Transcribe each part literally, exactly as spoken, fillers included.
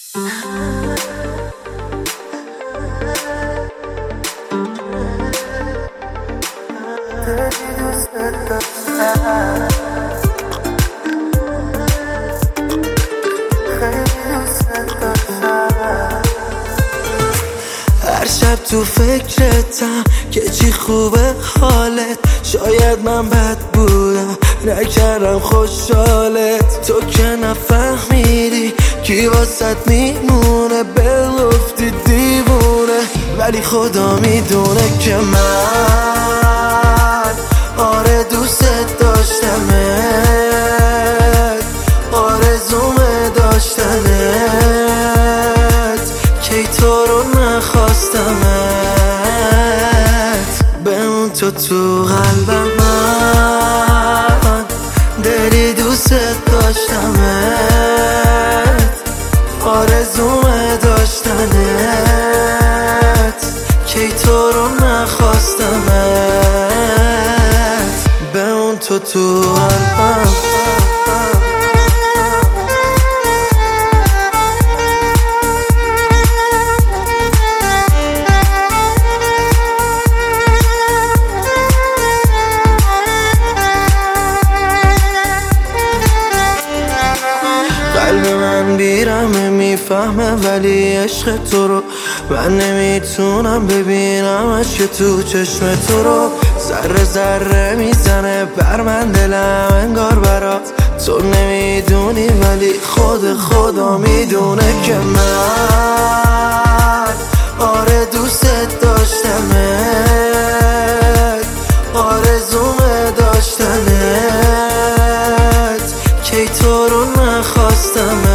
هر شب تو فکرتم که چی خوبه حالت. شاید من بد بودم نکردم خوشحالت. تو که نفهمیدی کی واسط میمونه، بگفتی دیوونه، ولی خدا میدونه که من آره دوست داشتمت، آرزومه داشتنت، کی تو رو نخواستمت. بمون تو تو قلبم، من دلی دوست داشتمت، آرزومه داشتنت، کی تو رو نخواستمت. بمون تو تو قلبم. قلب من بیرمه میفهمه ولی عشق تو رو من نمیتونم ببینمش که تو چشم تو رو. ذره ذره میزنه بر من دلم انگار برات. تو نمیدونی ولی خود خدا میدونه که من آره دوست داشتمت، آرزومه داشتنت، کی تو رو نخواستمت.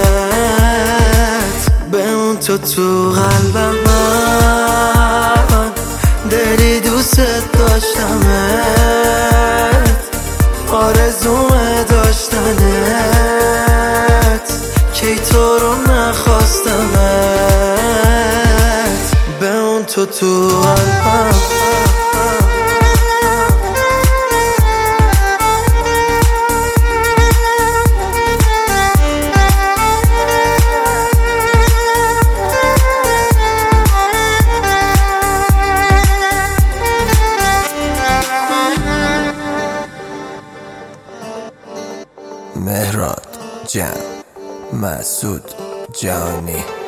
بمون تو تو قلبم، من دلی دوست داشتمت، آرزومه داشتنت، کی تو رو نخواستمت. بمون تو تو قلبم. مهراد جان، مسعود جانی.